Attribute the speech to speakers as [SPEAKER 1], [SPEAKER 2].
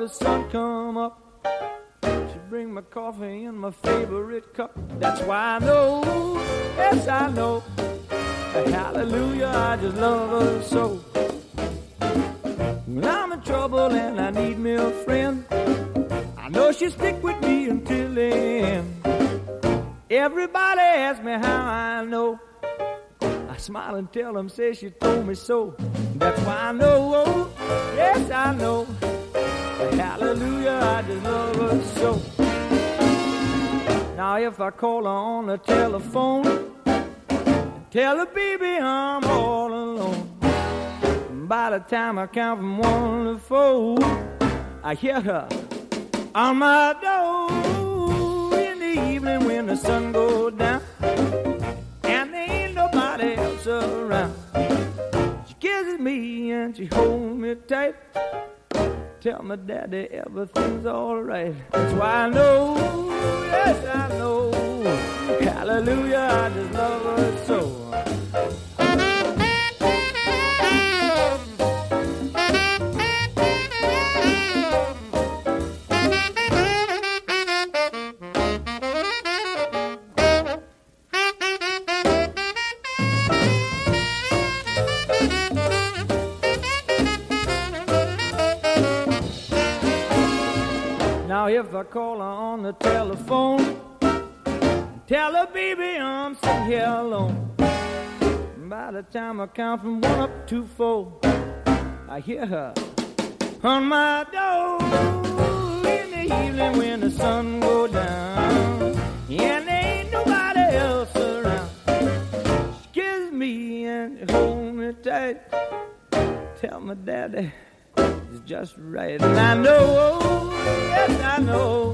[SPEAKER 1] the sun come up, she bring my coffee in my favorite cup. That's why I know, yes I know, hallelujah, I just love her so. When I'm in trouble and I need me a friend, I know she'll stick with me until the end. Everybody asks me how I know, I smile and tell them, say she told me so. That's why I know, oh, yes I know, hallelujah, I just love her so. Now if I call her on the telephone, tell her, baby, I'm all alone. By the time I count from 1 to 4, I hear her on my door. In the evening when the sun goes down and there ain't nobody else around, she kisses me and she holds me tight. Tell my daddy everything's alright. That's why I know, yes I know, hallelujah, I just love her so. Now if I call her on the telephone, tell her, baby, I'm sitting here alone. By the time I count from 1 up to 4, I hear her on my door. In the evening when the sun goes down and there ain't nobody else around, she kisses me and she holds me tight. Tell my daddy it's just right. And I know, yes I know,